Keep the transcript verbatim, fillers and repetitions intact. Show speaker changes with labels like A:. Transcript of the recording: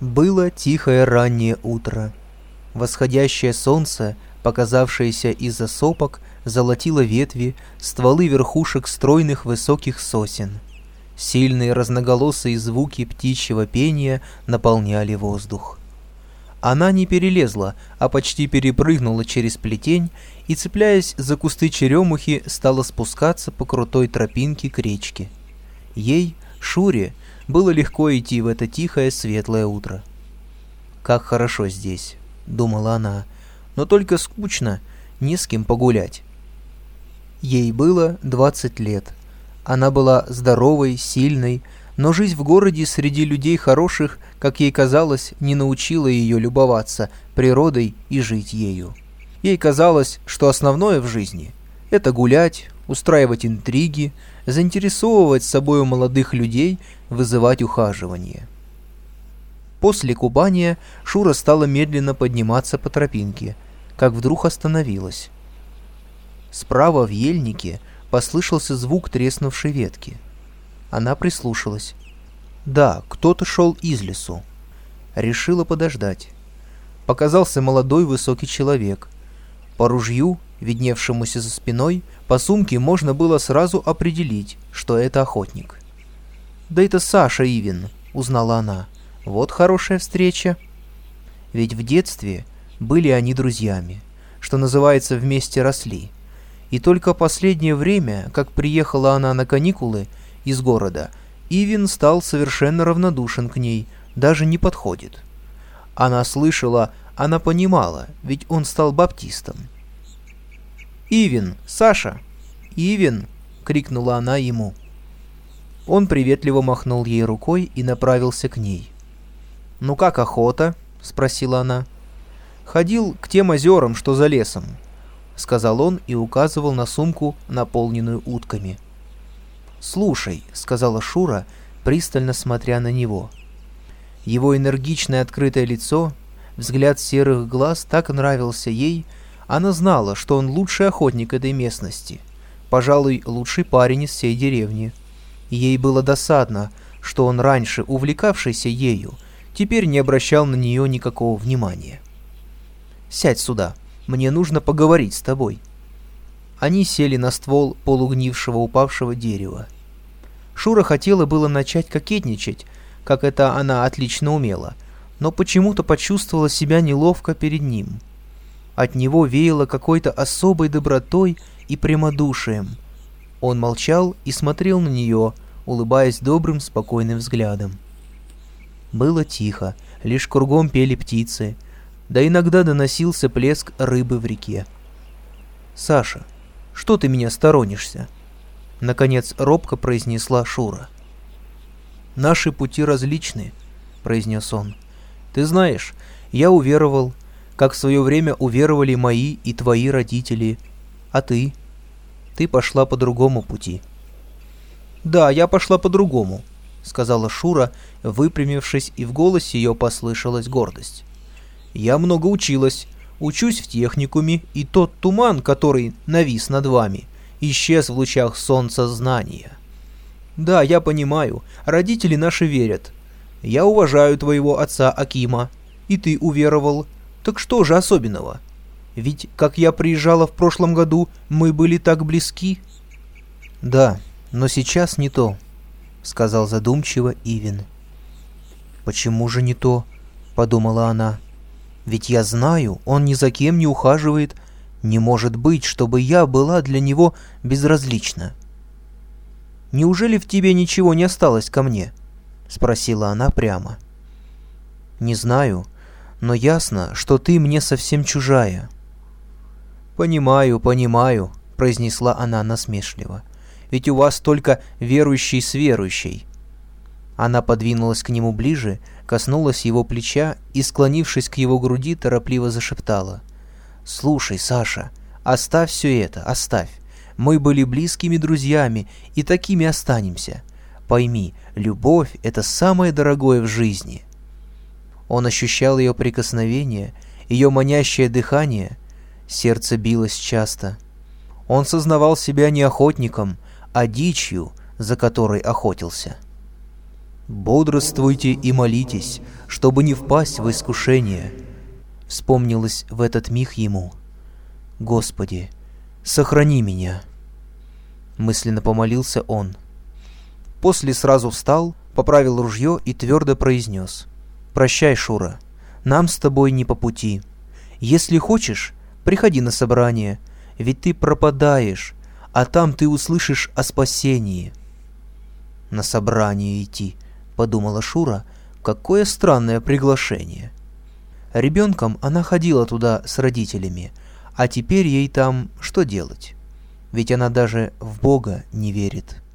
A: Было тихое раннее утро. Восходящее солнце, показавшееся из-за сопок, золотило ветви, стволы верхушек стройных высоких сосен. Сильные разноголосые звуки птичьего пения наполняли воздух. Она не перелезла, а почти перепрыгнула через плетень и, цепляясь за кусты черемухи, стала спускаться по крутой тропинке к речке. Ей, Шуре, было легко идти в это тихое светлое утро. «Как хорошо здесь», — думала она, — «но только скучно, не с кем погулять». Ей было двадцать лет. Она была здоровой, сильной, но жизнь в городе среди людей хороших, как ей казалось, не научила ее любоваться природой и жить ею. Ей казалось, что основное в жизни — это гулять, устраивать интриги, заинтересовывать собою молодых людей, вызывать ухаживание. После купания Шура стала медленно подниматься по тропинке, как вдруг остановилась. Справа в ельнике послышался звук треснувшей ветки. Она прислушалась. Да, кто-то шел из лесу. Решила подождать. Показался молодой высокий человек. По ружью, видневшемуся за спиной, по сумке можно было сразу определить, что это охотник. «Да это Саша Ивин», — узнала она. «Вот хорошая встреча». Ведь в детстве были они друзьями, что называется, вместе росли. И только последнее время, как приехала она на каникулы из города, Ивин стал совершенно равнодушен к ней, даже не подходит. Она слышала, она понимала, ведь он стал баптистом. «Ивин! Саша! Ивин!» — крикнула она ему. Он приветливо махнул ей рукой и направился к ней. «Ну как охота?» — спросила она. «Ходил к тем озерам, что за лесом», — сказал он и указывал на сумку, наполненную утками. «Слушай», — сказала Шура, пристально смотря на него. Его энергичное открытое лицо, взгляд серых глаз так нравился ей. Она знала, что он лучший охотник этой местности, пожалуй, лучший парень из всей деревни. Ей было досадно, что он раньше, увлекавшийся ею, теперь не обращал на нее никакого внимания. «Сядь сюда, мне нужно поговорить с тобой». Они сели на ствол полугнившего упавшего дерева. Шура хотела было начать кокетничать, как это она отлично умела, но почему-то почувствовала себя неловко перед ним. От него веяло какой-то особой добротой и прямодушием. Он молчал и смотрел на нее, улыбаясь добрым, спокойным взглядом. Было тихо, лишь кругом пели птицы, да иногда доносился плеск рыбы в реке. «Саша, что ты меня сторонишься?» — наконец робко произнесла Шура. «Наши пути различны», — произнес он. «Ты знаешь, я уверовал, как в свое время уверовали мои и твои родители. А ты? Ты пошла по другому пути». «Да, я пошла по-другому», — сказала Шура, выпрямившись, и в голосе ее послышалась гордость. «Я много училась, учусь в техникуме, и тот туман, который навис над вами, исчез в лучах солнца знания. Да, я понимаю, родители наши верят. Я уважаю твоего отца Акима, и ты уверовал. Так что же особенного? Ведь, как я приезжала в прошлом году, мы были так близки». «Да, но сейчас не то», — сказал задумчиво Ивин. «Почему же не то?» — подумала она. «Ведь я знаю, он ни за кем не ухаживает. Не может быть, чтобы я была для него безразлична». «Неужели в тебе ничего не осталось ко мне?» — спросила она прямо. «Не знаю, но ясно, что ты мне совсем чужая». «Понимаю, понимаю», — произнесла она насмешливо. «Ведь у вас только верующий с верующей». Она подвинулась к нему ближе, коснулась его плеча и, склонившись к его груди, торопливо зашептала. «Слушай, Саша, оставь все это, оставь. Мы были близкими друзьями и такими останемся. Пойми, любовь — это самое дорогое в жизни». Он ощущал ее прикосновение, ее манящее дыхание. Сердце билось часто. Он сознавал себя не охотником, а дичью, за которой охотился. «Бодрствуйте и молитесь, чтобы не впасть в искушение», — вспомнилось в этот миг ему. «Господи, сохрани меня», — мысленно помолился он. После сразу встал, поправил ружье и твердо произнес: «Прощай, Шура, нам с тобой не по пути. Если хочешь, приходи на собрание, ведь ты пропадаешь, а там ты услышишь о спасении». «На собрание идти», — подумала Шура, — «какое странное приглашение». Ребенком она ходила туда с родителями, а теперь ей там что делать? Ведь она даже в Бога не верит.